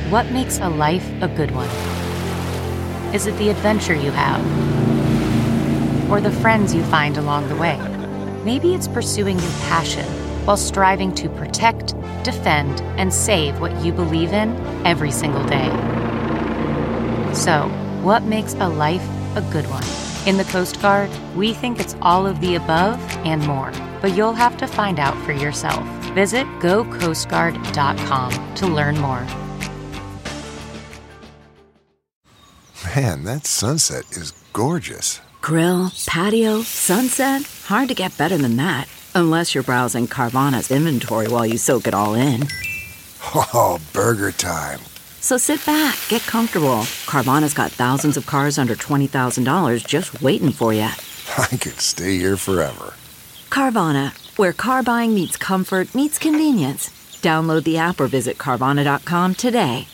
What makes a life a good one? Is it the adventure you have? Or the friends you find along the way? Maybe it's pursuing your passion while striving to protect, defend, and save what you believe in every single day. So, what makes a life a good one? In the Coast Guard, we think it's all of the above and more, but you'll have to find out for yourself. Visit gocoastguard.com to learn more. Man, that sunset is gorgeous. Grill, patio, sunset. Hard to get better than that. Unless you're browsing Carvana's inventory while you soak it all in. Oh, burger time. So sit back, get comfortable. Carvana's got thousands of cars under $20,000 just waiting for you. I could stay here forever. Carvana, where car buying meets comfort meets convenience. Download the app or visit Carvana.com today.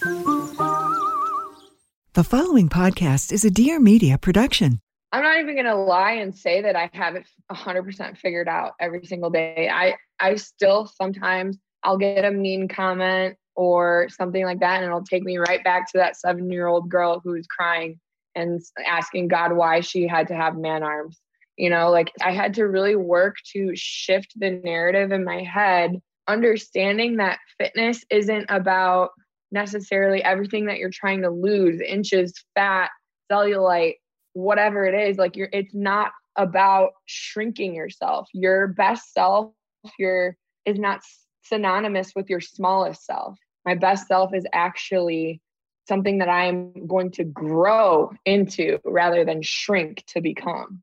The following podcast is a Dear Media production. I'm not even going to lie and say that I have it 100% figured out every single day. I still sometimes I'll get a mean comment or something like that, and it'll take me right back to that 7-year-old girl who's crying and asking God why she had to have man arms. You know, like I had to really work to shift the narrative in my head, understanding that fitness isn't about necessarily everything that you're trying to lose, inches, fat, cellulite, whatever it is. Like it's not about shrinking yourself. Your best self is not synonymous with your smallest self. My best self is actually something that I am going to grow into rather than shrink to become.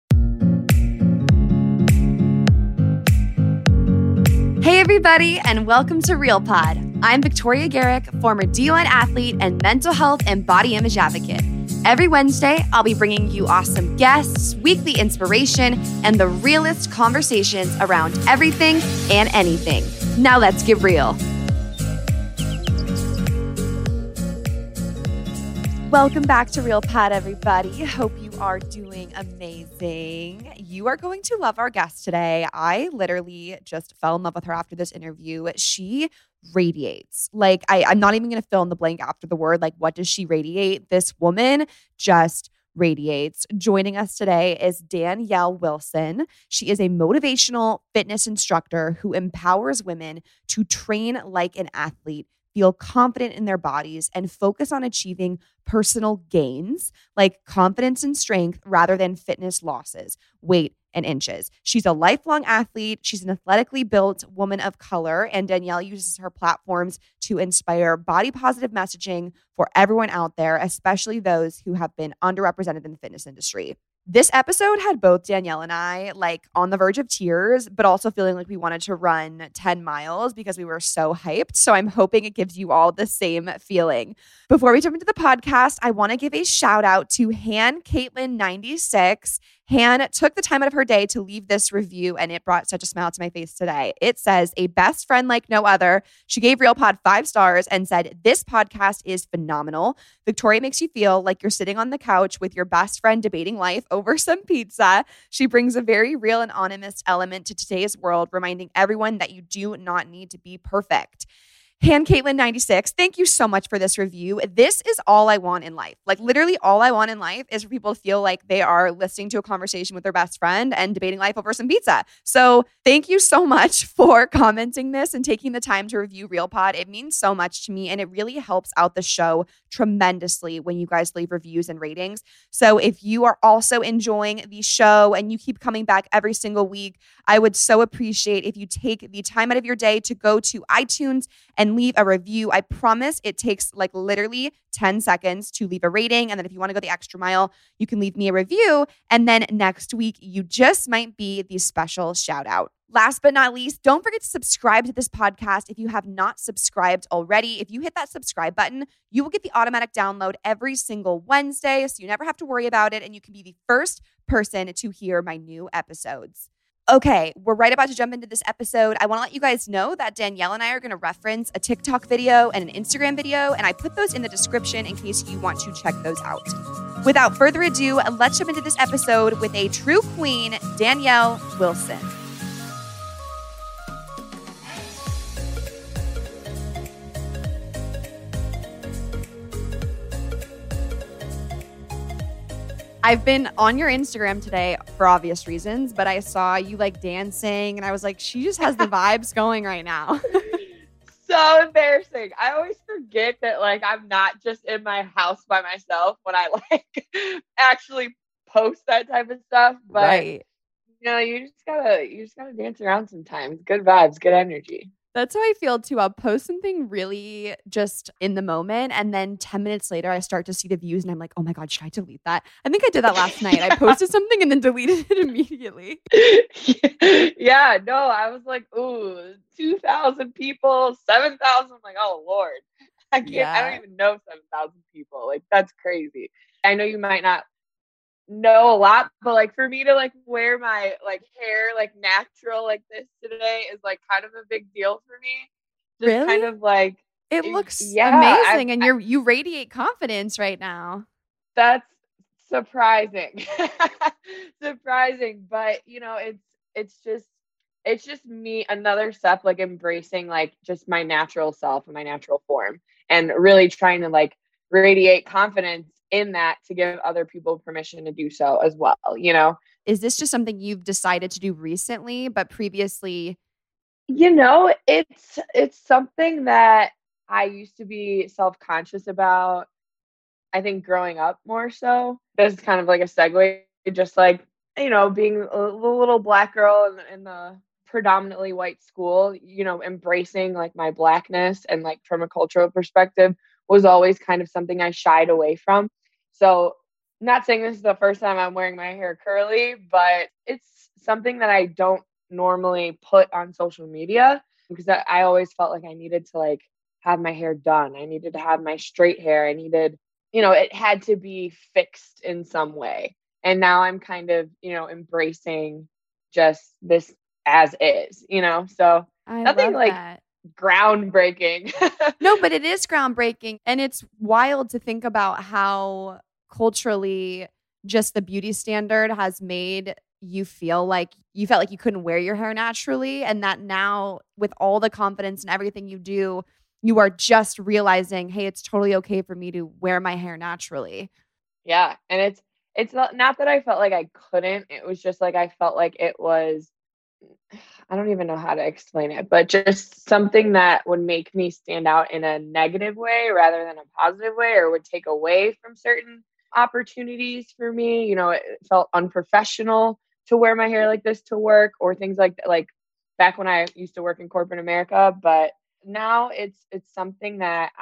Hey everybody, and welcome to Real Pod. I'm Victoria Garrick, former D1 athlete and mental health and body image advocate. Every Wednesday, I'll be bringing you awesome guests, weekly inspiration, and the realest conversations around everything and anything. Now let's get real. Welcome back to Real Pod, everybody. Hope you are doing amazing. You are going to love our guest today. I literally just fell in love with her after this interview. She radiates. Like, I'm not even going to fill in the blank after the word. Like, what does she radiate? This woman just radiates. Joining us today is Danielle Wilson. She is a motivational fitness instructor who empowers women to train like an athlete, feel confident in their bodies, and focus on achieving personal gains like confidence and strength rather than fitness losses, weight, and inches. She's a lifelong athlete. She's an athletically built woman of color, and Danielle uses her platforms to inspire body positive messaging for everyone out there, especially those who have been underrepresented in the fitness industry. This episode had both Danielle and I like on the verge of tears, but also feeling like we wanted to run 10 miles because we were so hyped. So I'm hoping it gives you all the same feeling. Before we jump into the podcast, I want to give a shout out to Han Caitlin 96. Han took the time out of her day to leave this review, and it brought such a smile to my face today. It says, a best friend like no other. She gave Real Pod 5 stars and said, this podcast is phenomenal. Victoria makes you feel like you're sitting on the couch with your best friend debating life over some pizza. She brings a very real and honest element to today's world, reminding everyone that you do not need to be perfect. Han Caitlin 96, thank you so much for this review. This is all I want in life. Like literally all I want in life is for people to feel like they are listening to a conversation with their best friend and debating life over some pizza. So thank you so much for commenting this and taking the time to review Real Pod. It means so much to me, and it really helps out the show tremendously when you guys leave reviews and ratings. So if you are also enjoying the show and you keep coming back every single week, I would so appreciate if you take the time out of your day to go to iTunes and leave a review. I promise it takes like literally 10 seconds to leave a rating. And then if you want to go the extra mile, you can leave me a review. And then next week, you just might be the special shout out. Last but not least, don't forget to subscribe to this podcast if you have not subscribed already. If you hit that subscribe button, you will get the automatic download every single Wednesday, so you never have to worry about it, and you can be the first person to hear my new episodes. Okay, we're right about to jump into this episode. I want to let you guys know that Danielle and I are going to reference a TikTok video and an Instagram video, and I put those in the description in case you want to check those out. Without further ado, let's jump into this episode with a true queen, Danielle Wilson. I've been on your Instagram today for obvious reasons, but I saw you like dancing and I was like, she just has the vibes going right now. So embarrassing. I always forget that like I'm not just in my house by myself when I like actually post that type of stuff. But Right. you just gotta dance around sometimes. Good vibes, good energy. That's how I feel too. I'll post something really just in the moment. And then 10 minutes later, I start to see the views and I'm like, oh my God, should I delete that? I think I did that last night. I posted something and then deleted it immediately. Yeah, no, I was like, ooh, 2,000 people, 7,000. I'm like, oh Lord, I don't even know 7,000 people. Like, that's crazy. I know you might not know a lot, but like for me to like wear my like hair like natural like this today is like kind of a big deal for me. Just Really? kind of like It looks yeah, amazing. And you radiate confidence right now. that's surprising. Surprising, but it's just me, another step like embracing like just my natural self and my natural form and really trying to like radiate confidence in that to give other people permission to do so as well, Is this just something you've decided to do recently, but previously? It's something that I used to be self-conscious about. I think growing up more so. This is kind of like a segue, just like, being a little black girl in the predominantly white school, embracing like my blackness and like from a cultural perspective was always kind of something I shied away from. So, not saying this is the first time I'm wearing my hair curly, but it's something that I don't normally put on social media because I always felt like I needed to like have my hair done. I needed to have my straight hair. I needed, it had to be fixed in some way. And now I'm kind of, embracing just this as is, so I nothing love like that. groundbreaking. No, but it is groundbreaking. And it's wild to think about how culturally just the beauty standard has made you feel like you felt like you couldn't wear your hair naturally. And that now, with all the confidence and everything you do, you are just realizing, hey, it's totally okay for me to wear my hair naturally. Yeah. And it's not that I felt like I couldn't. It was just like I felt like it was, I don't even know how to explain it, but just something that would make me stand out in a negative way rather than a positive way, or would take away from certain opportunities for me. It felt unprofessional to wear my hair like this to work or things like that, like back when I used to work in corporate America. But now it's something that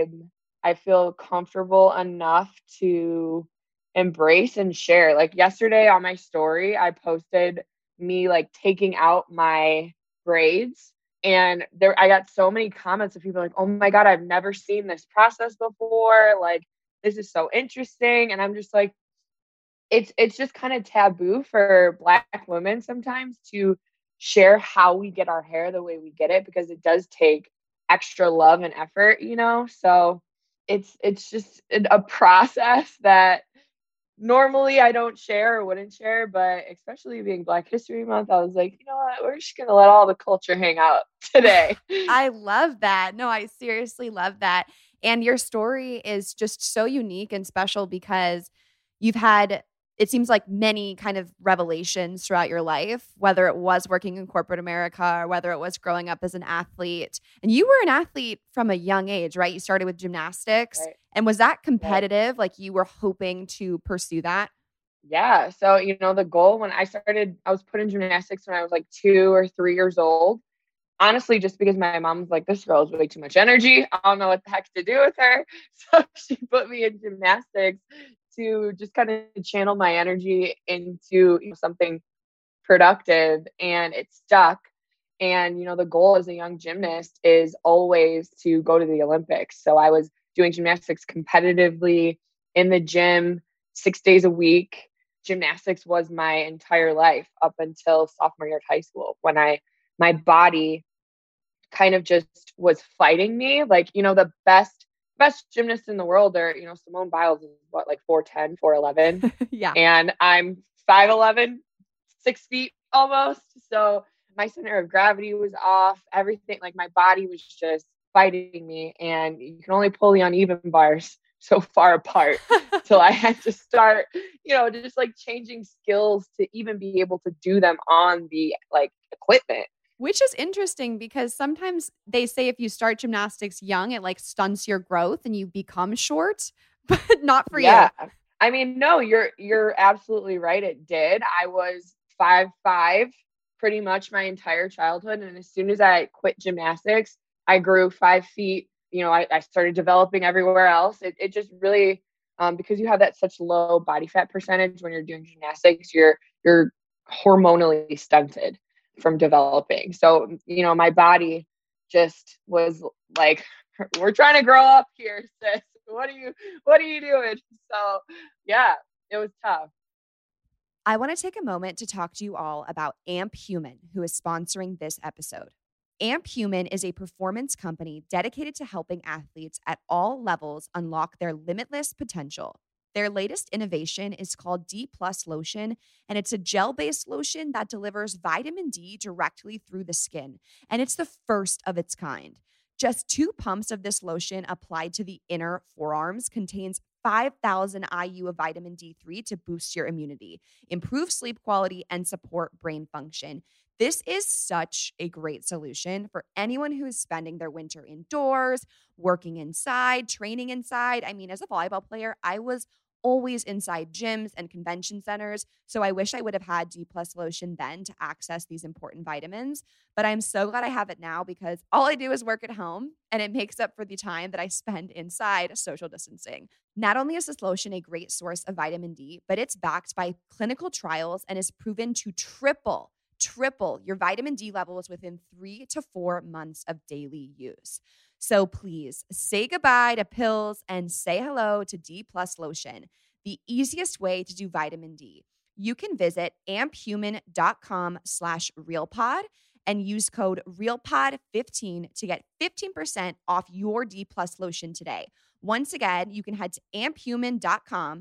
I feel comfortable enough to embrace and share. Like yesterday on my story, I posted me like taking out my braids, and I got so many comments of people like, oh my God, I've never seen this process before, like this is so interesting. And I'm just like, it's just kind of taboo for Black women sometimes to share how we get our hair the way we get it, because it does take extra love and effort, so it's just a process that normally I don't share or wouldn't share, but especially being Black History Month, I was like, you know what? We're just going to let all the culture hang out today. I love that. No, I seriously love that. And your story is just so unique and special because you've had, it seems like, many kind of revelations throughout your life, whether it was working in corporate America or whether it was growing up as an athlete. And you were an athlete from a young age, right? You started with gymnastics. Right. And was that competitive? Right. Like you were hoping to pursue that? Yeah. So, the goal when I started, I was put in gymnastics when I was like 2 or 3 years old. Honestly, just because my mom was like, this girl has way too much energy. I don't know what the heck to do with her. So she put me in gymnastics to just kind of channel my energy into something productive, and it stuck. And, the goal as a young gymnast is always to go to the Olympics. So I was doing gymnastics competitively in the gym 6 days a week. Gymnastics was my entire life up until sophomore year of high school, when my body kind of just was fighting me. Like, the best gymnasts in the world are, Simone Biles is what, like 4'10", 4'11". Yeah. And I'm 5'11", 6 feet almost. So my center of gravity was off. Everything, like my body was just fighting me. And you can only pull the uneven bars so far apart. So I had to start, just like changing skills to even be able to do them on the like equipment. Which is interesting because sometimes they say if you start gymnastics young, it like stunts your growth and you become short, but not for you. I mean, no, you're absolutely right. It did. I was 5'5" pretty much my entire childhood. And as soon as I quit gymnastics, I grew 5 feet. I started developing everywhere else. It just really, because you have that such low body fat percentage when you're doing gymnastics, you're hormonally stunted from developing. So, my body just was like, we're trying to grow up here, sis. What are you doing? So yeah, it was tough. I want to take a moment to talk to you all about Amp Human, who is sponsoring this episode. Amp Human is a performance company dedicated to helping athletes at all levels unlock their limitless potential. Their latest innovation is called D+ Lotion, and it's a gel-based lotion that delivers vitamin D directly through the skin, and it's the first of its kind. Just 2 pumps of this lotion applied to the inner forearms contains 5,000 IU of vitamin D3 to boost your immunity, improve sleep quality, and support brain function. This is such a great solution for anyone who is spending their winter indoors, working inside, training inside. I mean, as a volleyball player, I was always inside gyms and convention centers, so I wish I would have had D+ Lotion then to access these important vitamins. But I'm so glad I have it now because all I do is work at home, and it makes up for the time that I spend inside social distancing. Not only is this lotion a great source of vitamin D, but it's backed by clinical trials and is proven to triple your vitamin D levels within 3 to 4 months of daily use. So please say goodbye to pills and say hello to D+ Lotion, the easiest way to do vitamin D. You can visit amphuman.com/realpod and use code REALPOD15 to get 15% off your D+ Lotion today. Once again, you can head to amphuman.com,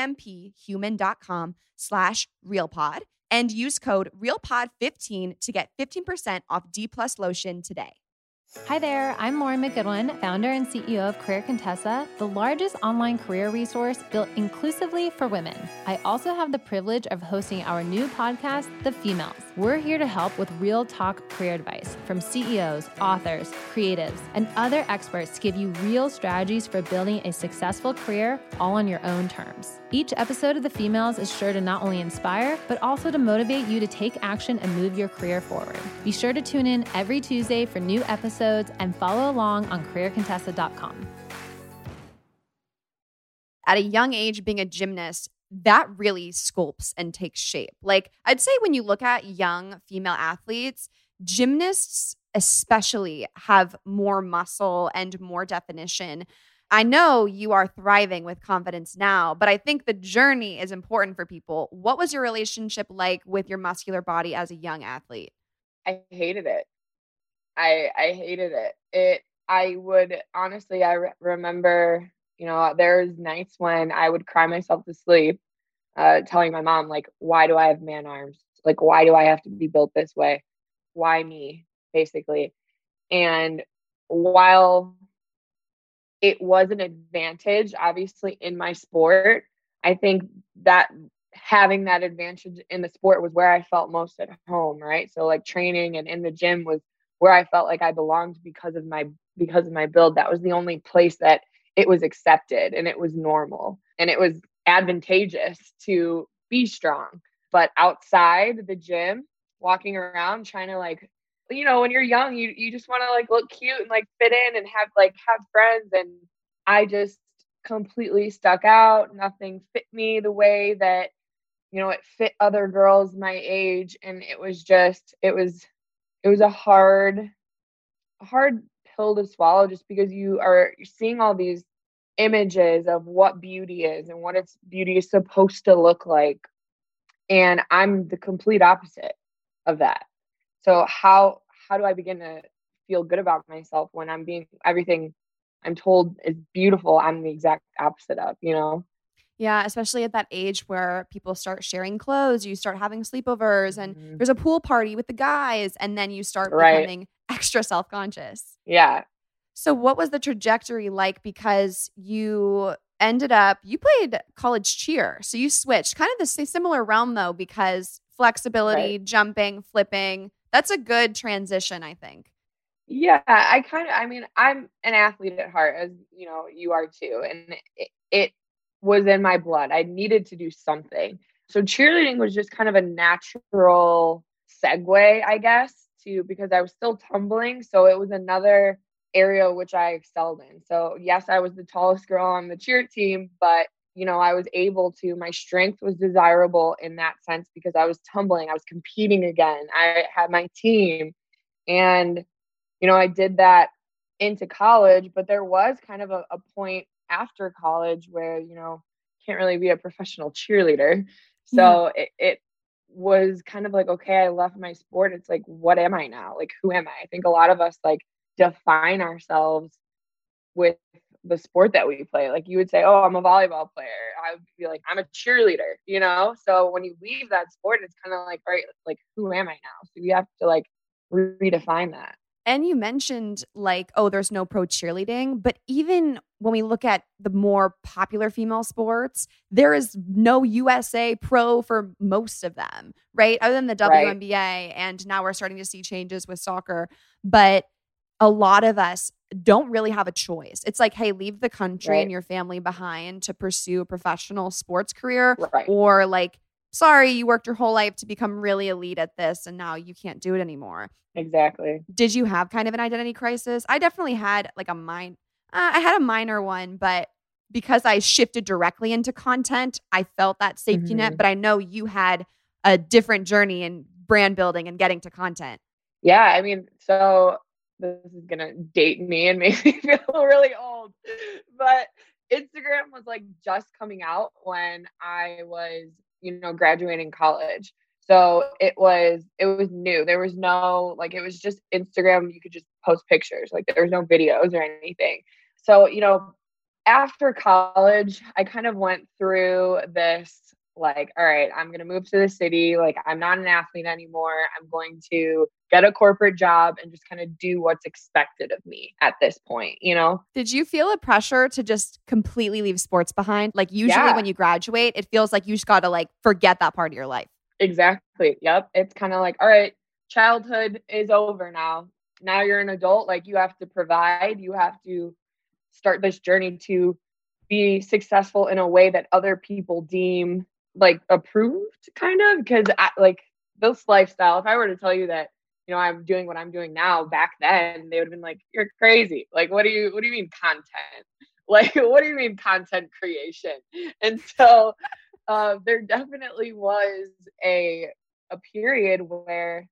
amphuman.com/realpod, and use code REALPOD15 to get 15% off D+ Lotion today. Hi there, I'm Lauren McGoodwin, founder and CEO of Career Contessa, the largest online career resource built inclusively for women. I also have the privilege of hosting our new podcast, The Females. We're here to help with real talk career advice from CEOs, authors, creatives, and other experts to give you real strategies for building a successful career all on your own terms. Each episode of The Females is sure to not only inspire, but also to motivate you to take action and move your career forward. Be sure to tune in every Tuesday for new episodes and follow along on careercontessa.com. At a young age, being a gymnast, that really sculpts and takes shape. Like, I'd say when you look at young female athletes, gymnasts especially have more muscle and more definition. I know you are thriving with confidence now, but I think the journey is important for people. What was your relationship like with your muscular body as a young athlete? I hated it. I hated it. I would honestly, remember, there's nights when I would cry myself to sleep, telling my mom, like, why do I have man arms? Like, why do I have to be built this way? Why me, basically? And while it was an advantage, obviously, in my sport, I think that having that advantage in the sport was where I felt most at home, right? So like training and in the gym was where I felt like I belonged because of my build. That was the only place that it was accepted and it was normal and it was advantageous to be strong. But outside the gym, walking around trying to when you're young, you just want to look cute and fit in and have friends. And I just completely stuck out. Nothing fit me the way that, it fit other girls my age. And it was a hard pill to swallow, just because you're seeing all these images of what beauty is and what beauty is supposed to look like. And I'm the complete opposite of that. So how do I begin to feel good about myself when I'm being everything I'm told is beautiful? I'm the exact opposite of, Yeah, especially at that age where people start sharing clothes, you start having sleepovers, and there's a pool party with the guys, and then you start becoming extra self-conscious. Yeah. So what was the trajectory like? Because you played college cheer. So you switched kind of the similar realm though, because flexibility, Right. jumping, flipping, that's a good transition, I think. Yeah, I mean, I'm an athlete at heart, as you know, you are too. And it was in my blood. I needed to do something. So cheerleading was just kind of a natural segue, I guess, to because I was still tumbling. So it was another area which I excelled in. So yes, I was the tallest girl on the cheer team, but I was able to, my strength was desirable in that sense because I was tumbling, I was competing again. I had my team. And I did that into college, but there was kind of a point after college where, can't really be a professional cheerleader. Yeah. So it was kind of like, okay, I left my sport. It's like, what am I now? Like, who am I? I think a lot of us like define ourselves with the sport that we play. Like you would say, oh, I'm a volleyball player. I would be like, I'm a cheerleader. So when you leave that sport, it's kind of like, all right, like, who am I now? So you have to like redefine that. And you mentioned like, oh, there's no pro cheerleading, but even when we look at the more popular female sports, there is no USA pro for most of them, right? Other than the Right. WNBA, and now we're starting to see changes with soccer, but a lot of us don't really have a choice. It's like, hey, leave the country Right. and your family behind to pursue a professional sports career, Right. or like, sorry, you worked your whole life to become really elite at this and now you can't do it anymore. Exactly. Did you have kind of an identity crisis? I definitely had like I had a minor one, but because I shifted directly into content, I felt that safety net. Mhm. But I know you had a different journey in brand building and getting to content. Yeah, I mean, so this is gonna date me and make me feel really old, but Instagram was like just coming out when I was, graduating college. So it was new. There was no like it was just Instagram. You could just post pictures. Like there was no videos or anything. So, after college, I kind of went through this like, all right, I'm going to move to the city. Like, I'm not an athlete anymore. I'm going to get a corporate job and just kind of do what's expected of me at this point. Did you feel a pressure to just completely leave sports behind? Like usually Yeah, when you graduate, it feels like you just got to like forget that part of your life. exactly. Yep. It's kind of like, all right, childhood is over now. Now you're an adult. Like, you have to provide, you have to start this journey to be successful in a way that other people deem like approved kind of because like this lifestyle, if I were to tell you that I'm doing what I'm doing now back then, they would have been like, you're crazy. Like, what do you mean content? Like, what do you mean content creation? And so there definitely was a period where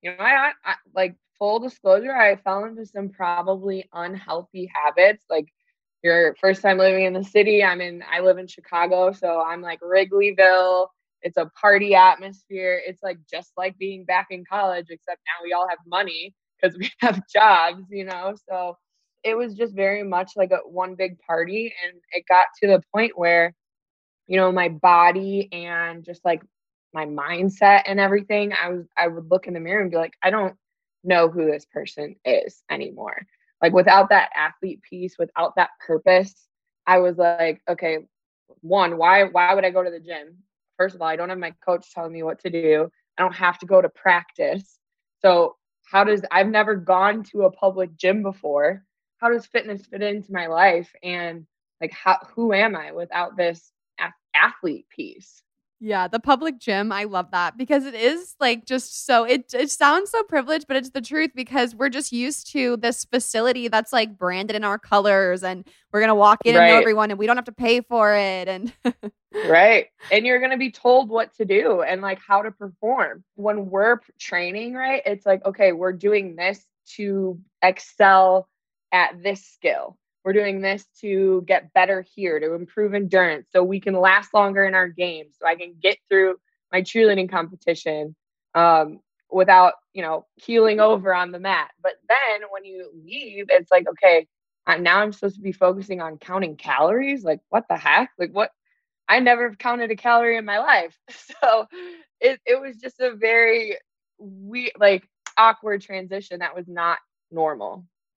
I like, full disclosure, I fell into some probably unhealthy habits. Like, your first time living in the city, I live in Chicago, so I'm like Wrigleyville. It's a party atmosphere. It's like just like being back in college, except now we all have money because we have jobs. So it was just very much like a one big party, and it got to the point where my body and just like my mindset and everything, I would look in the mirror and be like, I don't know who this person is anymore. Like, without that athlete piece, without that purpose, I was like, okay, one, why would I go to the gym? First of all, I don't have my coach telling me what to do. I don't have to go to practice. So I've never gone to a public gym before. How does fitness fit into my life? And like, who am I without this athlete piece? Yeah, the public gym, I love that because it is like just so it sounds so privileged, but it's the truth because we're just used to this facility that's like branded in our colors and we're going to walk in and know Right. everyone and we don't have to pay for it and Right. And you're going to be told what to do and like how to perform. When we're training, right? It's like, okay, we're doing this to excel at this skill. We're doing this to get better here, to improve endurance so we can last longer in our games, so I can get through my cheerleading competition without, keeling over on the mat. But then when you leave, it's like, okay, now I'm supposed to be focusing on counting calories. Like, what the heck? Like, what? I never counted a calorie in my life. So it was just a very weird, like, awkward transition that was not normal.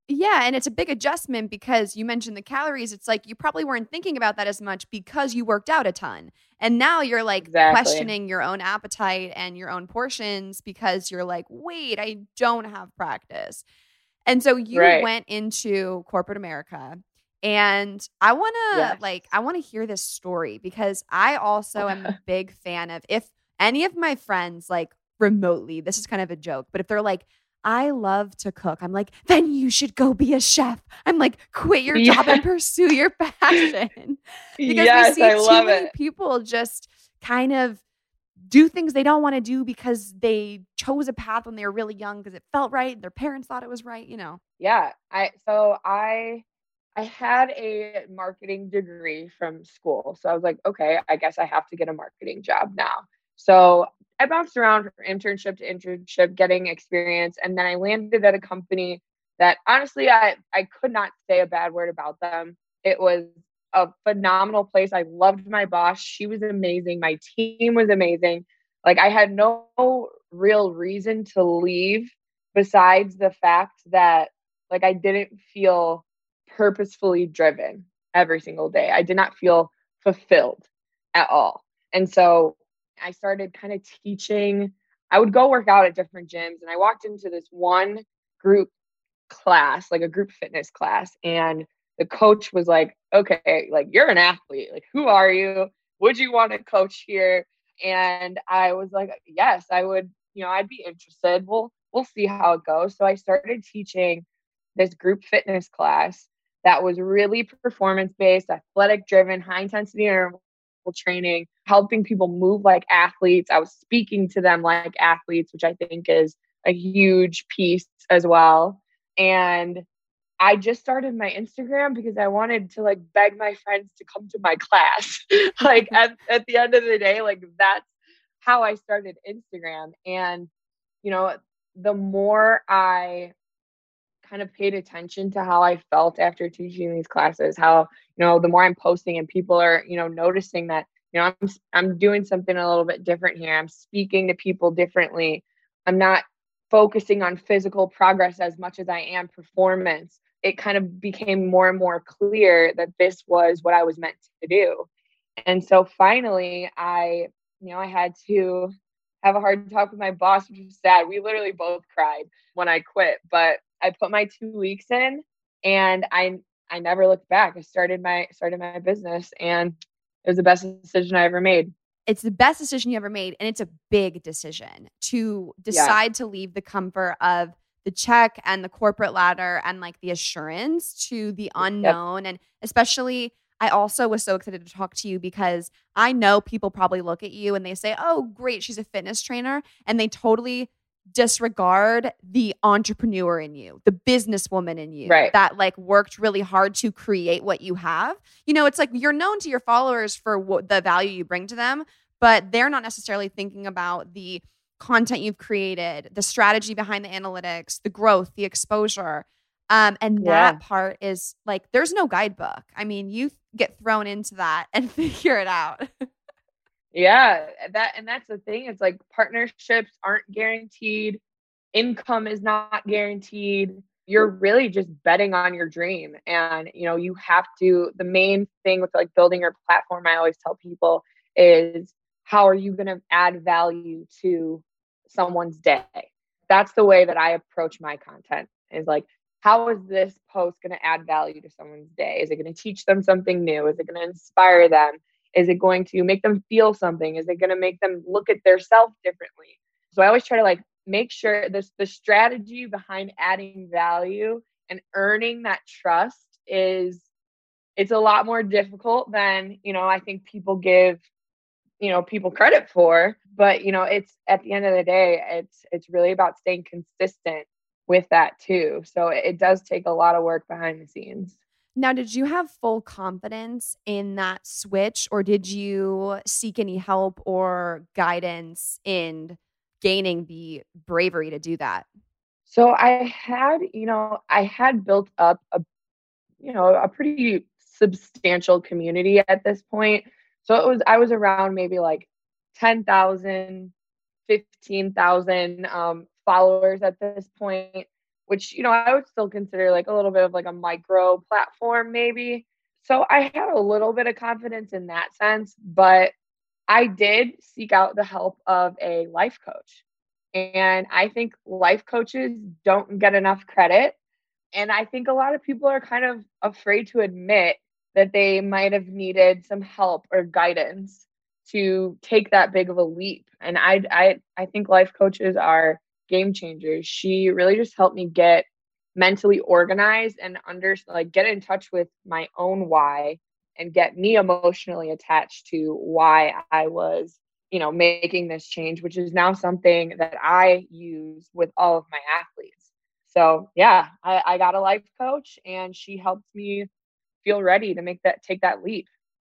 Yeah, and it's a big adjustment because you mentioned the calories. It's like you probably weren't thinking about that as much because you worked out a ton. And now you're like Exactly. questioning your own appetite and your own portions because you're like, wait, I don't have practice. And so you Right. went into corporate America. And I want to Yes. I want to hear this story because I also am a big fan of if any of my friends like remotely, this is kind of a joke, but if they're like, I love to cook, I'm like, then you should go be a chef. I'm like, quit your job and pursue your passion. Because we Yes, see I too love many it. people just kind of do things they don't want to do because they chose a path when they were really young because it felt right. Their parents thought it was right, you know. Yeah. I had a marketing degree from school. So I was like, okay, I guess I have to get a marketing job now. So I bounced around from internship to internship, getting experience. And then I landed at a company that honestly, I could not say a bad word about them. It was a phenomenal place. I loved my boss. She was amazing. My team was amazing. Like I had no real reason to leave besides the fact that like I didn't feel purposefully driven every single day. I did not feel fulfilled at all. And so I started kind of teaching. I would go work out at different gyms and I walked into this one group class, like a group fitness class, and the coach was like, "Okay, like you're an athlete. Like who are you? Would you want to coach here?" And I was like, "Yes, I would, I'd be interested. We'll see how it goes." So I started teaching this group fitness class that was really performance based, athletic driven, high intensity interval training, helping people move like athletes. I was speaking to them like athletes, which I think is a huge piece as well. And I just started my Instagram because I wanted to like beg my friends to come to my class. Like at the end of the day, like that's how I started Instagram. And, you know, the more I kind of paid attention to how I felt after teaching these classes, how, the more I'm posting and people are, noticing that, I'm doing something a little bit different here. I'm speaking to people differently. I'm not focusing on physical progress as much as I am performance. It kind of became more and more clear that this was what I was meant to do. And so finally I had to have a hard talk with my boss, which was sad. We literally both cried when I quit, but I put my 2 weeks in and I never looked back. I started my business and it was the best decision I ever made. It's the best decision you ever made. And it's a big decision to decide to leave the comfort of the check and the corporate ladder and like the assurance to the unknown. Yep. And especially, I also was so excited to talk to you because I know people probably look at you and they say, oh, great, she's a fitness trainer. And they totally disregard the entrepreneur in you, the businesswoman in you that like worked really hard to create what you have. It's like you're known to your followers for the value you bring to them, but they're not necessarily thinking about the content you've created, the strategy behind the analytics, the growth, the exposure. And that part is like, there's no guidebook. I mean, you get thrown into that and figure it out. Yeah, that's the thing. It's like partnerships aren't guaranteed. Income is not guaranteed. You're really just betting on your dream. And, you have to, the main thing with like building your platform, I always tell people is how are you going to add value to someone's day? That's the way that I approach my content is like, how is this post going to add value to someone's day? Is it going to teach them something new? Is it going to inspire them? Is it going to make them feel something? Is it going to make them look at their self differently? So I always try to like make sure the strategy behind adding value and earning that trust it's a lot more difficult than, I think people give, people credit for. But, it's at the end of the day, it's really about staying consistent with that too. So it does take a lot of work behind the scenes. Now, did you have full confidence in that switch or did you seek any help or guidance in gaining the bravery to do that? So I had built up a pretty substantial community at this point. So I was around maybe like 10,000, 15,000 followers at this point. which, you know, I would still consider like a little bit of like a micro platform maybe. So I had a little bit of confidence in that sense, but I did seek out the help of a life coach. And I think life coaches don't get enough credit. And I think a lot of people are kind of afraid to admit that they might have needed some help or guidance to take that big of a leap. And I think life coaches are game changers. She really just helped me get mentally organized and like get in touch with my own why and get me emotionally attached to why I was, you know, making this change, which is now something that I use with all of my athletes. So yeah, I got a life coach and she helped me feel ready to take that leap.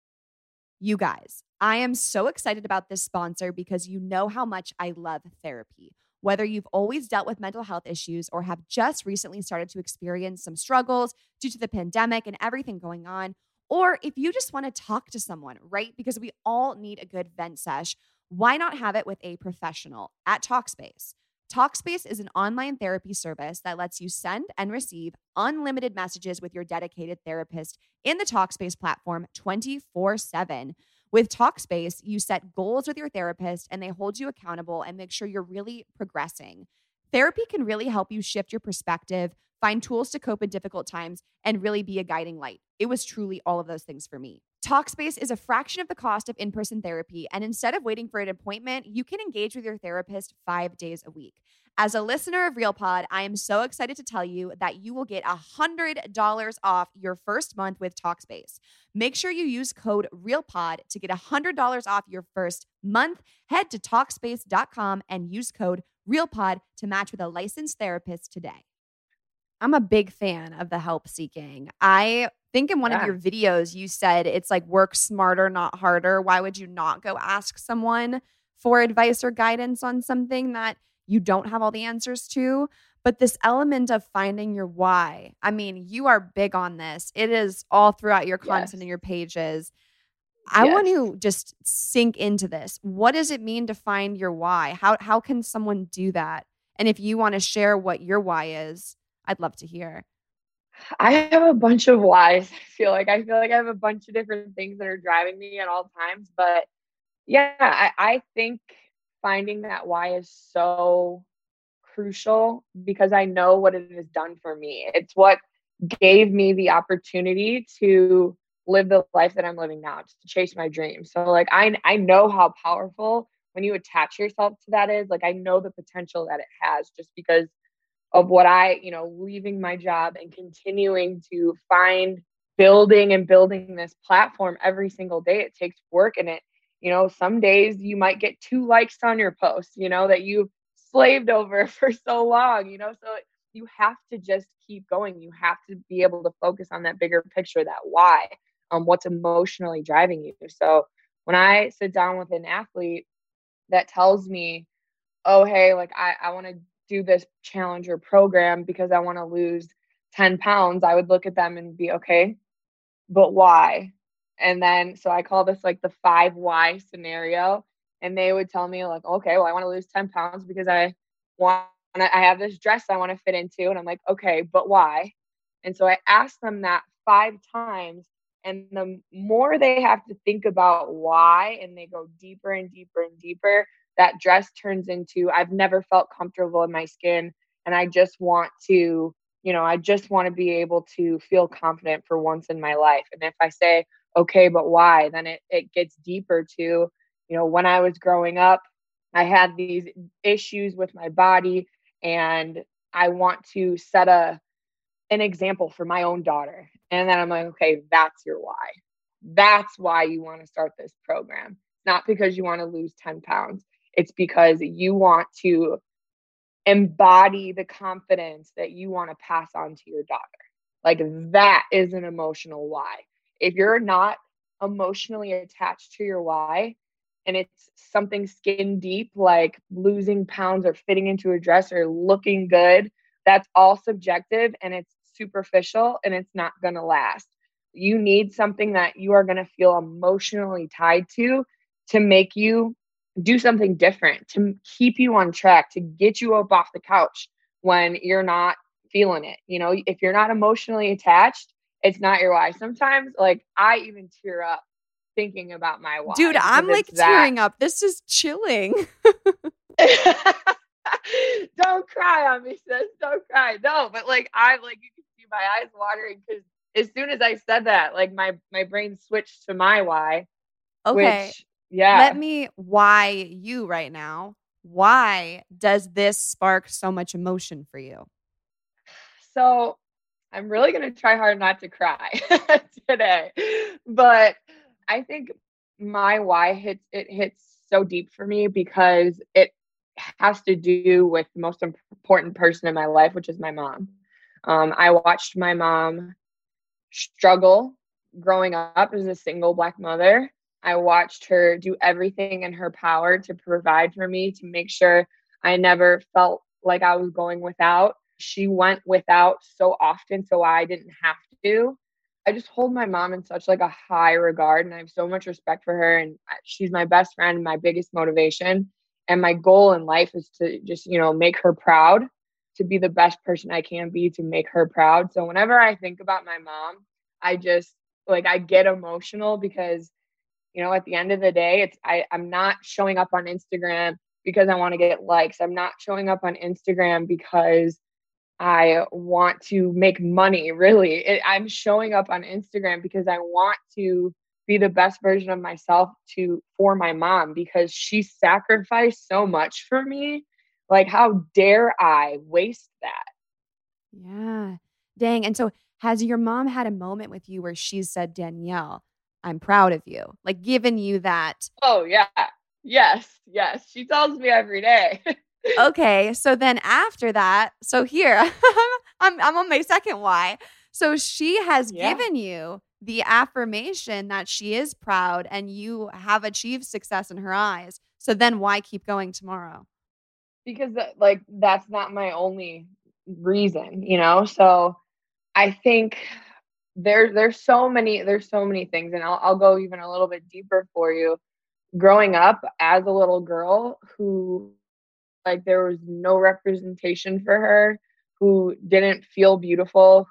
You guys, I am so excited about this sponsor because you know how much I love therapy. Whether you've always dealt with mental health issues or have just recently started to experience some struggles due to the pandemic and everything going on, or if you just want to talk to someone, right? Because we all need a good vent sesh. Why not have it with a professional at Talkspace? Talkspace is an online therapy service that lets you send and receive unlimited messages with your dedicated therapist in the Talkspace platform 24/7. With Talkspace, you set goals with your therapist and they hold you accountable and make sure you're really progressing. Therapy can really help you shift your perspective, find tools to cope in difficult times, and really be a guiding light. It was truly all of those things for me. Talkspace is a fraction of the cost of in-person therapy, and instead of waiting for an appointment, you can engage with your therapist 5 days a week. As a listener of RealPod, I am so excited to tell you that you will get $100 off your first month with Talkspace. Make sure you use code RealPod to get $100 off your first month. Head to Talkspace.com and use code RealPod to match with a licensed therapist today. I'm a big fan of the help seeking. I think in one of your videos, you said it's like work smarter, not harder. Why would you not go ask someone for advice or guidance on something that you don't have all the answers to? But this element of finding your why, I mean, you are big on this. It is all throughout your content and your pages. I want to just sink into this. What does it mean to find your why? How can someone do that? And if you want to share what your why is, I'd love to hear. I have a bunch of whys. I feel like I have a bunch of different things that are driving me at all times. But yeah, I think finding that why is so crucial because I know what it has done for me. It's what gave me the opportunity to live the life that I'm living now, to chase my dreams. So like I know how powerful when you attach yourself to that is. Like I know the potential that it has just because of what leaving my job and continuing to building this platform every single day. It takes work and some days you might get 2 likes on your post, that you slaved over for so long, so you have to just keep going. You have to be able to focus on that bigger picture, that why, what's emotionally driving you. So when I sit down with an athlete that tells me, oh, hey, like I want to do this challenger program because I want to lose 10 pounds, I would look at them and be okay, but why? And then, so I call this like the 5 why scenario. And they would tell me like, okay, well, I want to lose 10 pounds because I have this dress I want to fit into. And I'm like, okay, but why? And so I ask them that 5 times. And the more they have to think about why, and they go deeper and deeper and deeper, that dress turns into, I've never felt comfortable in my skin. And I just want to, be able to feel confident for once in my life. And if I say, okay, but why? Then it gets deeper to, when I was growing up, I had these issues with my body and I want to set an example for my own daughter. And then I'm like, okay, that's your why. That's why you want to start this program. Not because you want to lose 10 pounds. It's because you want to embody the confidence that you want to pass on to your daughter. Like that is an emotional why. If you're not emotionally attached to your why and it's something skin deep, like losing pounds or fitting into a dress or looking good, that's all subjective and it's superficial and it's not going to last. You need something that you are going to feel emotionally tied to make you do something different, to keep you on track, to get you up off the couch when you're not, feeling it. You know, if you're not emotionally attached, it's not your why. Sometimes like I even tear up thinking about my why. Dude, I'm like tearing up. This is chilling. Don't cry on me, sis. Don't cry. No, but like you can see my eyes watering because as soon as I said that, like my brain switched to my why. Okay. Which, yeah. Let me why you right now. Why does this spark so much emotion for you? So I'm really gonna try hard not to cry today. But I think my why hits so deep for me because it has to do with the most important person in my life, which is my mom. I watched my mom struggle growing up as a single Black mother. I watched her do everything in her power to provide for me, to make sure I never felt like I was going without. She went without so often, so I didn't have to. I just hold my mom in such like a high regard, and I have so much respect for her. And she's my best friend, my biggest motivation. And my goal in life is to just, make her proud, to be the best person I can be, to make her proud. So whenever I think about my mom, I just I get emotional because, at the end of the day, I'm not showing up on Instagram because I want to get likes. I'm not showing up on Instagram because I want to make money, really. I'm showing up on Instagram because I want to be the best version of myself for my mom, because she sacrificed so much for me. Like, how dare I waste that? Yeah. Dang. And so has your mom had a moment with you where she said, Danielle, I'm proud of you, like given you that? Oh, yeah. Yes. She tells me every day. Okay. So then after that, so here, I'm on my second why. So she has given you the affirmation that she is proud and you have achieved success in her eyes. So then why keep going tomorrow? Because that's not my only reason, So I think there's so many things, and I'll go even a little bit deeper for you. Growing up as a little girl who there was no representation for her, who didn't feel beautiful,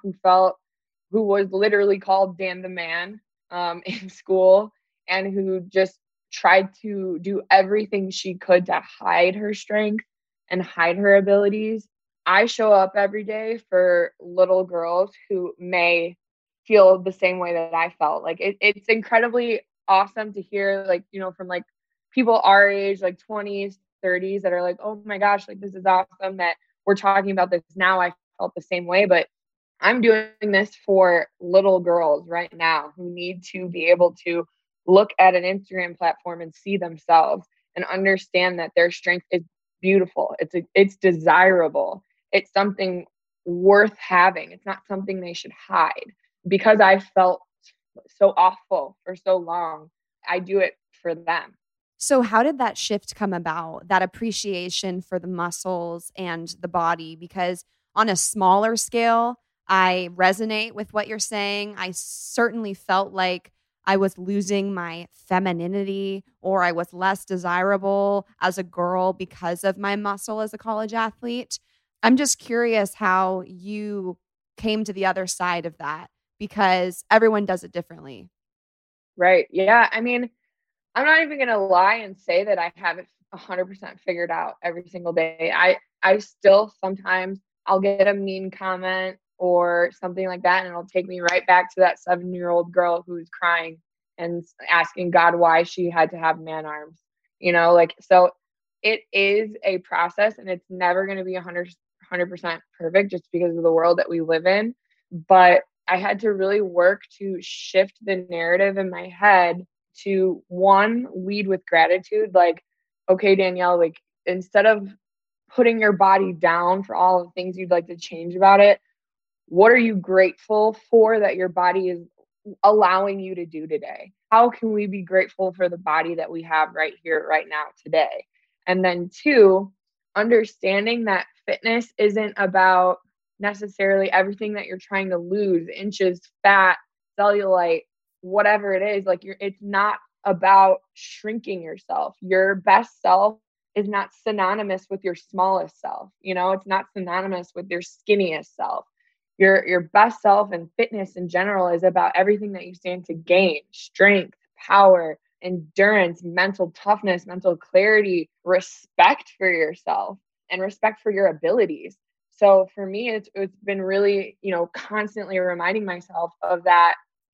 who was literally called Dan the Man in school, and who just tried to do everything she could to hide her strength and hide her abilities. I show up every day for little girls who may feel the same way that I felt. It's incredibly awesome to hear, from people our age, 20s, 30s, that are like, oh my gosh, this is awesome that we're talking about this now. I felt the same way, but I'm doing this for little girls right now who need to be able to look at an Instagram platform and see themselves and understand that their strength is beautiful. It's desirable. It's something worth having. It's not something they should hide. Because I felt so awful for so long, I do it for them. So how did that shift come about, that appreciation for the muscles and the body? Because on a smaller scale, I resonate with what you're saying. I certainly felt like I was losing my femininity, or I was less desirable as a girl because of my muscle as a college athlete. I'm just curious how you came to the other side of that, because everyone does it differently. Right. Yeah. I mean, I'm not even going to lie and say that I have it 100% figured out every single day. I still sometimes I'll get a mean comment or something like that, and it'll take me right back to that 7-year-old girl who's crying and asking God why she had to have man arms. So it is a process, and it's never going to be 100% perfect just because of the world that we live in. But I had to really work to shift the narrative in my head to, one, lead with gratitude. Okay, Danielle, instead of putting your body down for all the things you'd like to change about it, what are you grateful for that your body is allowing you to do today? How can we be grateful for the body that we have right here, right now, today? And then two, understanding that fitness isn't about necessarily everything that you're trying to lose, inches, fat, cellulite, whatever it is. It's not about shrinking yourself. Your best self is not synonymous with your smallest self. It's not synonymous with your skinniest self. Your best self and fitness in general is about everything that you stand to gain: strength, power, endurance, mental toughness, mental clarity, respect for yourself, and respect for your abilities. So for me, it's been really, constantly reminding myself of that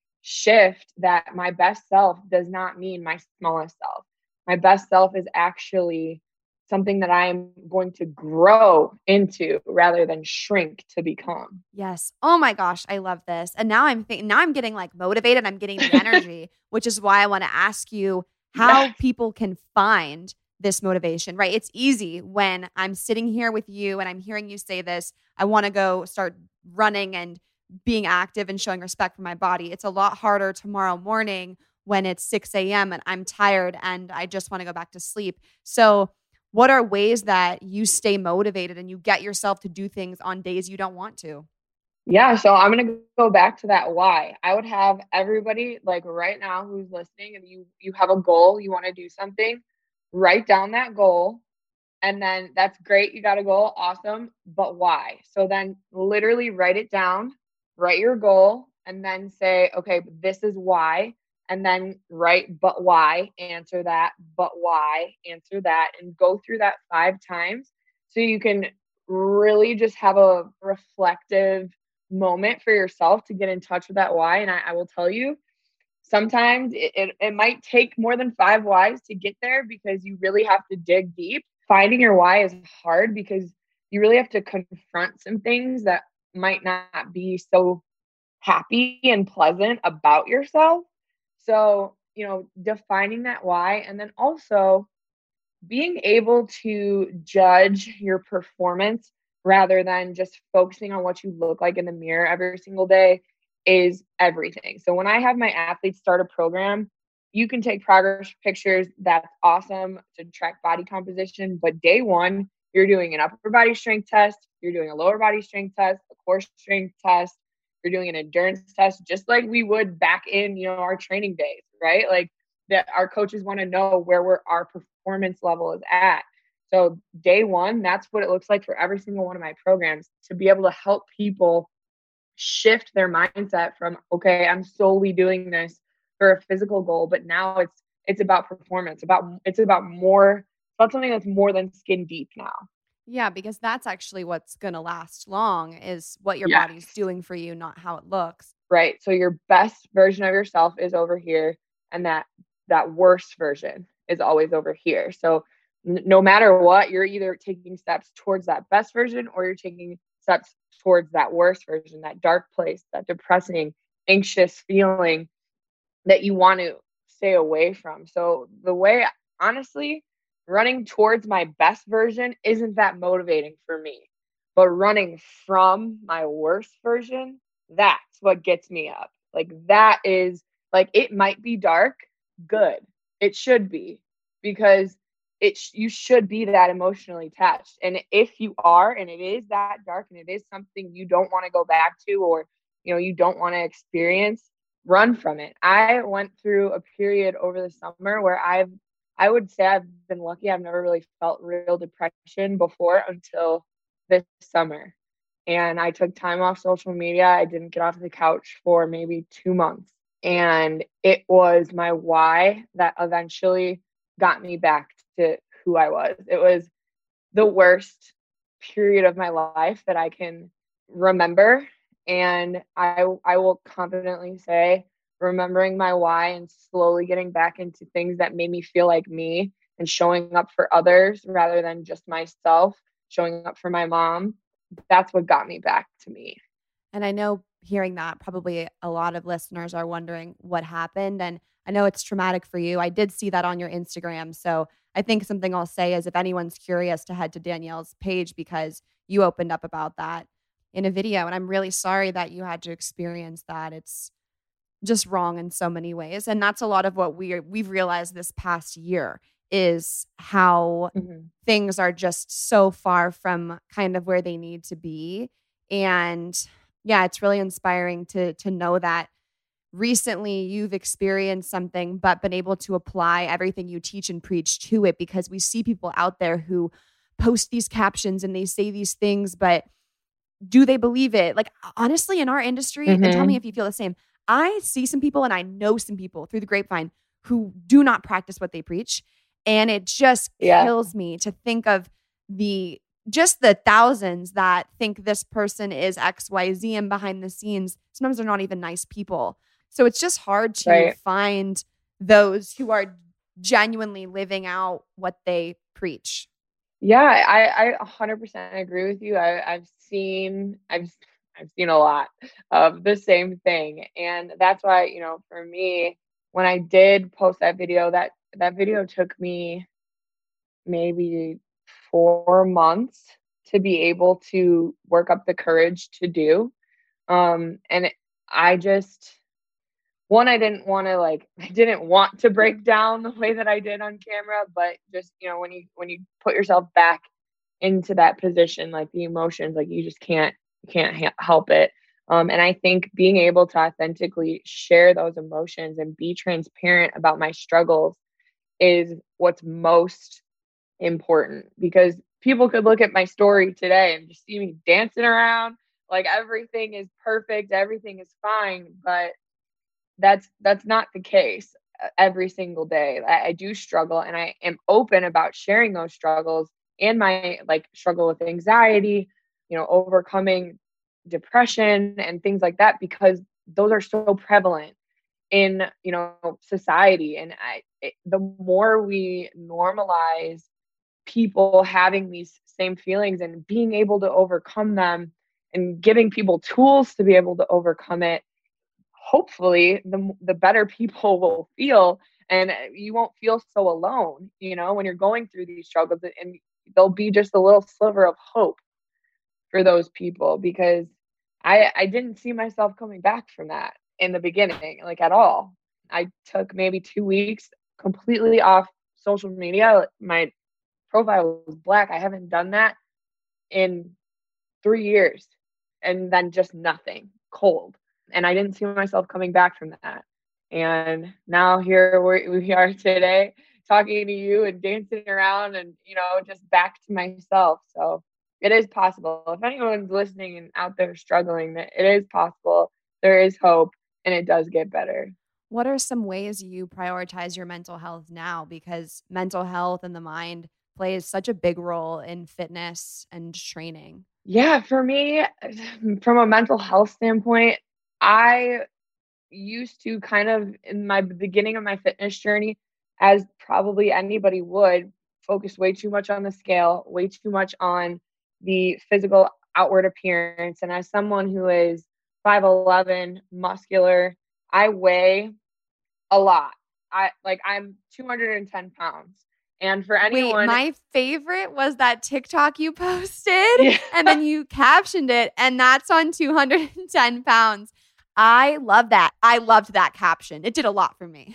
shift, that my best self does not mean my smallest self. My best self is actually something that I am going to grow into rather than shrink to become. Yes. Oh my gosh, I love this. And now I'm getting like motivated. I'm getting the energy, which is why I want to ask you how people can find this motivation, right? It's easy when I'm sitting here with you and I'm hearing you say this. I want to go start running and being active and showing respect for my body. It's a lot harder tomorrow morning when it's 6 a.m. and I'm tired and I just want to go back to sleep. So what are ways that you stay motivated and you get yourself to do things on days you don't want to? Yeah, so I'm going to go back to that why. I would have everybody, like right now who's listening, and you have a goal, you want to do something, write down that goal. And then that's great, you got a goal, awesome, but why? So then literally write it down, write your goal, and then say, okay, this is why. And then write, but why, answer that, but why, answer that, and go through that 5 times so you can really just have a reflective moment for yourself to get in touch with that why. And I will tell you, sometimes it might take more than 5 whys to get there, because you really have to dig deep. Finding your why is hard because you really have to confront some things that might not be so happy and pleasant about yourself. So, defining that why, and then also being able to judge your performance rather than just focusing on what you look like in the mirror every single day is everything. So when I have my athletes start a program, you can take progress pictures. That's awesome to track body composition. But day 1, you're doing an upper body strength test. You're doing a lower body strength test, a core strength test. You're doing an endurance test, just like we would back in, our training days, right? Like that our coaches want to know where our performance level is at. So day 1, that's what it looks like for every single one of my programs, to be able to help people shift their mindset from, okay, I'm solely doing this for a physical goal, but now it's about performance, it's about something that's more than skin deep now. Yeah, because that's actually what's going to last long, is what your Yes. body's doing for you, not how it looks. Right. So your best version of yourself is over here, and that worst version is always over here. So no matter what, you're either taking steps towards that best version, or you're taking steps towards that worst version, that dark place, that depressing, anxious feeling that you want to stay away from. So the way, honestly, running towards my best version isn't that motivating for me, but running from my worst version, that's what gets me up. Like that is like, it might be dark, good. It should be, because you should be that emotionally attached. And if you are, and it is that dark, and it is something you don't want to go back to, or you don't want to experience, run from it. I went through a period over the summer where I would say I've been lucky. I've never really felt real depression before until this summer. And I took time off social media. I didn't get off the couch for maybe 2 months. And it was my why that eventually got me back to who I was. It was the worst period of my life that I can remember. And I will confidently say, remembering my why and slowly getting back into things that made me feel like me, and showing up for others rather than just myself, showing up for my mom, that's what got me back to me. And I know, hearing that, probably a lot of listeners are wondering what happened. And I know it's traumatic for you. I did see that on your Instagram. So I think something I'll say is, if anyone's curious, to head to Danielle's page, because you opened up about that in a video. And I'm really sorry that you had to experience that. It's just wrong in so many ways. And that's a lot of what we've realized this past year, is how things are just so far from kind of where they need to be. And yeah, it's really inspiring to know that recently you've experienced something but been able to apply everything you teach and preach to it, because we see people out there who post these captions and they say these things, but do they believe it? Like, honestly, in our industry, and tell me if you feel the same, I see some people and I know some people through the grapevine who do not practice what they preach. And it just kills me to think of just the thousands that think this person is XYZ, and behind the scenes, sometimes they're not even nice people. So it's just hard to find those who are genuinely living out what they preach. Yeah, I 100% agree with you. I've seen a lot of the same thing. And that's why, for me, when I did post that video, that video took me maybe 4 months to be able to work up the courage to do. I just, I didn't want to break down the way that I did on camera, but just, when you put yourself back into that position, like the emotions, like you just can't help it. And I think being able to authentically share those emotions and be transparent about my struggles is what's most important, because people could look at my story today and just see me dancing around like everything is perfect, everything is fine, but that's not the case every single day. I do struggle, and I am open about sharing those struggles and my struggle with anxiety, overcoming depression and things like that, because those are so prevalent in, society. And the more we normalize people having these same feelings and being able to overcome them and giving people tools to be able to overcome it, hopefully the better people will feel, and you won't feel so alone, when you're going through these struggles, and there'll be just a little sliver of hope for those people, because I didn't see myself coming back from that in the beginning, at all. I took maybe 2 weeks completely off social media. My profile was black. I haven't done that in 3 years, and then just nothing, cold. And I didn't see myself coming back from that. And now here we are today, talking to you and dancing around and, just back to myself. So it is possible. If anyone's listening and out there struggling, that it is possible. There is hope, and it does get better. What are some ways you prioritize your mental health now? Because mental health and the mind plays such a big role in fitness and training. Yeah, for me, from a mental health standpoint, I used to kind of, in my beginning of my fitness journey, as probably anybody would, focus way too much on the scale, way too much on the physical outward appearance. And as someone who is 5'11", muscular, I weigh a lot. I'm 210 pounds. And for anyone, wait, my favorite was that TikTok you posted, and then you captioned it, and that's on 210 pounds. I love that. I loved that caption. It did a lot for me.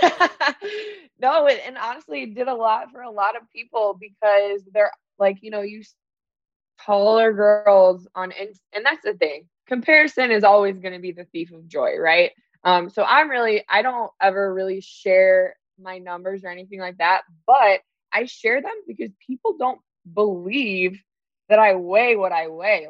No, and honestly, it did a lot for a lot of people, because they're you taller girls and that's the thing. Comparison is always going to be the thief of joy, right? So I don't ever really share my numbers or anything like that, but I share them because people don't believe that I weigh what I weigh.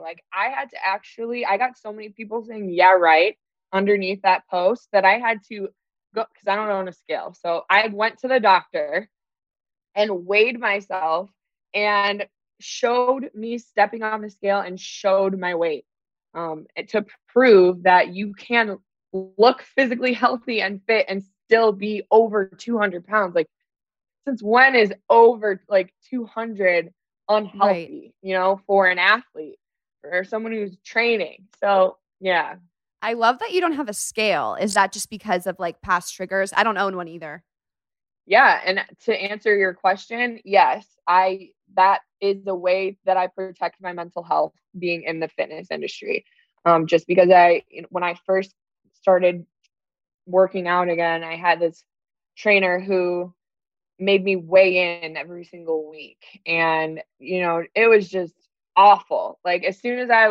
I got so many people saying, yeah, right, underneath that post, that I had to go, because I don't own a scale. So I went to the doctor and weighed myself and showed me stepping on the scale and showed my weight, to prove that you can look physically healthy and fit and still be over 200 pounds. Since when is over 200 unhealthy, right, for an athlete or someone who's training? So yeah. I love that you don't have a scale. Is that just because of past triggers? I don't own one either. Yeah. And to answer your question, yes, that is the way that I protect my mental health being in the fitness industry. Just because when I first started working out again, I had this trainer who made me weigh in every single week. And, it was just awful. As soon as I would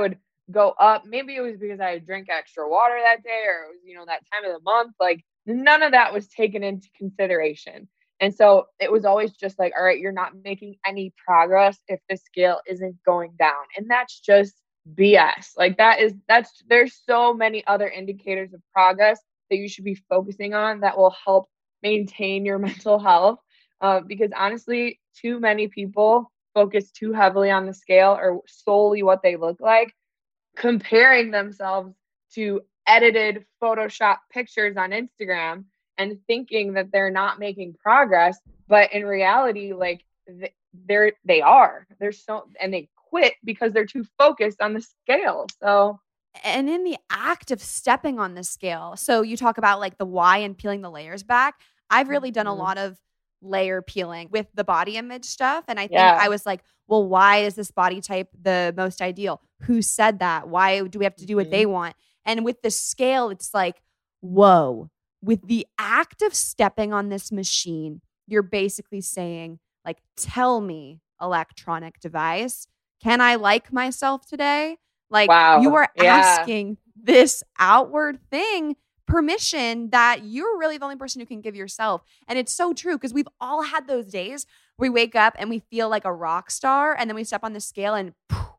go up. Maybe it was because I drank extra water that day, or it was, that time of the month. Like none of that was taken into consideration. And so it was always just like, all right, you're not making any progress if the scale isn't going down. And that's just BS. Like there's so many other indicators of progress that you should be focusing on that will help maintain your mental health. Because honestly, too many people focus too heavily on the scale or solely what they look like, comparing themselves to edited Photoshop pictures on Instagram and thinking that they're not making progress. But in reality, like they are. And they quit because they're too focused on the scale. So, and in the act of stepping on the scale, so you talk about like the why and peeling the layers back. I've really done a lot of layer peeling with the body image stuff. And I think I was like, well, why is this body type the most ideal? Who said that? Why do we have to do what they want? And with the scale, it's like, whoa, with the act of stepping on this machine, you're basically saying like, tell me, electronic device, can I like myself today? Like you are asking this outward thing permission that you're really the only person who can give yourself. And it's so true because we've all had those days where we wake up and we feel like a rock star and then we step on the scale and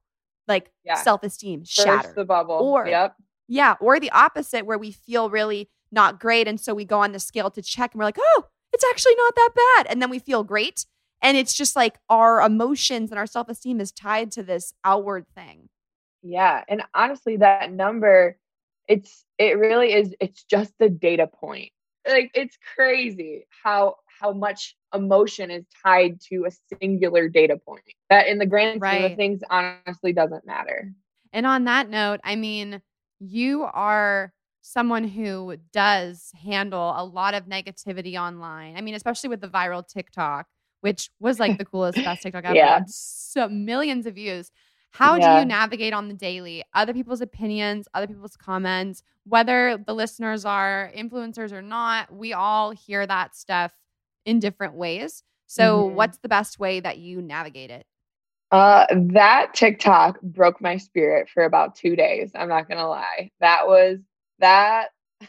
self-esteem shattered. Burst the bubble. Or the opposite where we feel really not great. And so we go on the scale to check and we're like, oh, it's actually not that bad. And then we feel great. And it's just like our emotions and our self-esteem is tied to this outward thing. Yeah. And honestly, that number, it really is, it's just a data point. Like it's crazy how much emotion is tied to a singular data point that in the grand scheme of things honestly doesn't matter. And on that note, I mean, you are someone who does handle a lot of negativity online. I mean, especially with the viral TikTok, which was like the coolest, best TikTok ever. Yeah. So millions of views. How do you navigate on the daily other people's opinions, other people's comments, whether the listeners are influencers or not? We all hear that stuff in different ways. So what's the best way that you navigate it? That TikTok broke my spirit for about 2 days. I'm not going to lie. That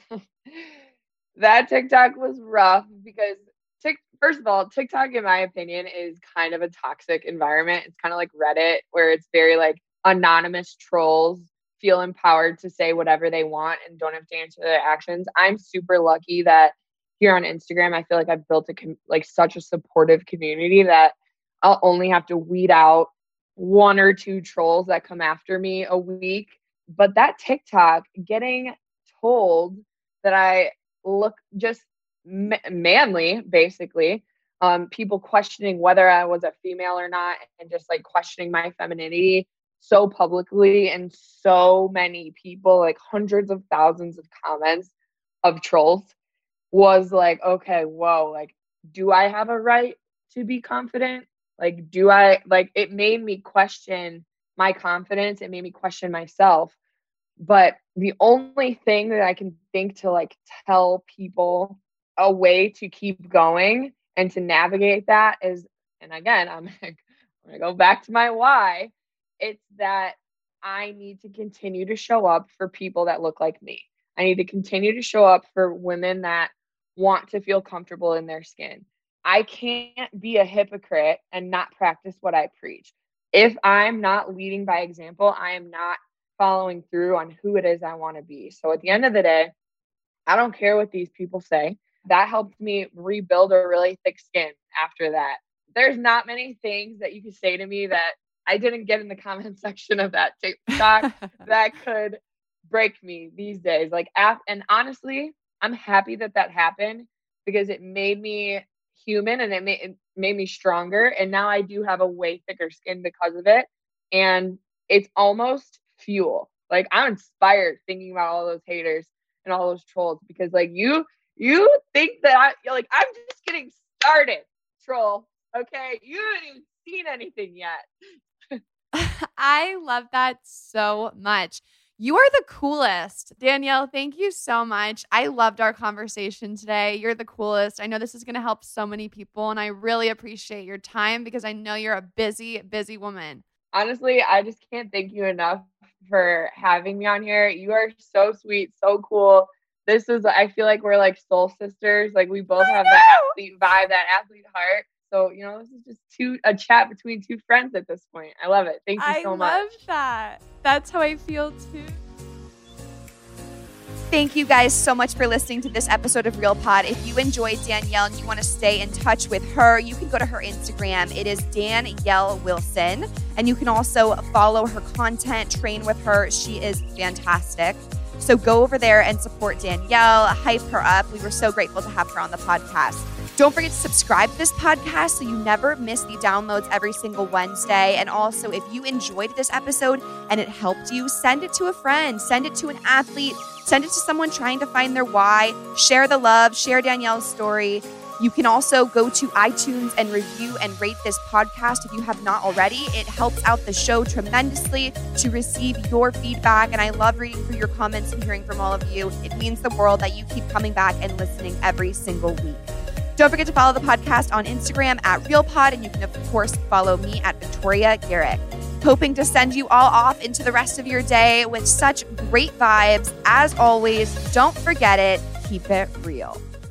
TikTok was rough because first of all, TikTok, in my opinion, is kind of a toxic environment. It's kind of like Reddit, where it's very like anonymous trolls feel empowered to say whatever they want and don't have to answer their actions. I'm super lucky that here on Instagram, I feel like I've built such a supportive community that I'll only have to weed out 1 or 2 trolls that come after me a week. But that TikTok, getting told that I look just manly, basically, people questioning whether I was a female or not, and just like questioning my femininity so publicly, and so many people, like hundreds of thousands of comments of trolls, was like, okay, whoa, like, do I have a right to be confident? Like, it made me question my confidence. It made me question myself. But the only thing that I can think to like tell people a way to keep going and to navigate that is, and again, I'm going to go back to my why. It's that I need to continue to show up for people that look like me. I need to continue to show up for women that want to feel comfortable in their skin. I can't be a hypocrite and not practice what I preach. If I'm not leading by example, I am not following through on who it is I want to be. So at the end of the day, I don't care what these people say. That helped me rebuild a really thick skin after that. There's not many things that you could say to me that I didn't get in the comment section of that TikTok that could break me these days. And honestly, I'm happy that happened because it made me human and it made me stronger. And now I do have a way thicker skin because of it. And it's almost fuel. Like, I'm inspired thinking about all those haters and all those trolls, because like you think that I'm just getting started, troll. Okay. You haven't even seen anything yet. I love that so much. You are the coolest. Danielle, thank you so much. I loved our conversation today. You're the coolest. I know this is going to help so many people, and I really appreciate your time because I know you're a busy, busy woman. Honestly, I just can't thank you enough for having me on here. You are so sweet, so cool. This is, I feel like we're like soul sisters. Like we both have that athlete vibe, that athlete heart. So, this is just a chat between two friends at this point. I love it. Thank you so much. I love that. That's how I feel too. Thank you guys so much for listening to this episode of Real Pod. If you enjoyed Danielle and you want to stay in touch with her, you can go to her Instagram. It is Danielle Wilson. And you can also follow her content, train with her. She is fantastic. So go over there and support Danielle, hype her up. We were so grateful to have her on the podcast. Don't forget to subscribe to this podcast so you never miss the downloads every single Wednesday. And also, if you enjoyed this episode and it helped you, send it to a friend, send it to an athlete, send it to someone trying to find their why. Share the love, share Danielle's story. You can also go to iTunes and review and rate this podcast if you have not already. It helps out the show tremendously to receive your feedback. And I love reading through your comments and hearing from all of you. It means the world that you keep coming back and listening every single week. Don't forget to follow the podcast on Instagram at RealPod, and you can, of course, follow me at Victoria Garrick. Hoping to send you all off into the rest of your day with such great vibes. As always, don't forget it. Keep it real.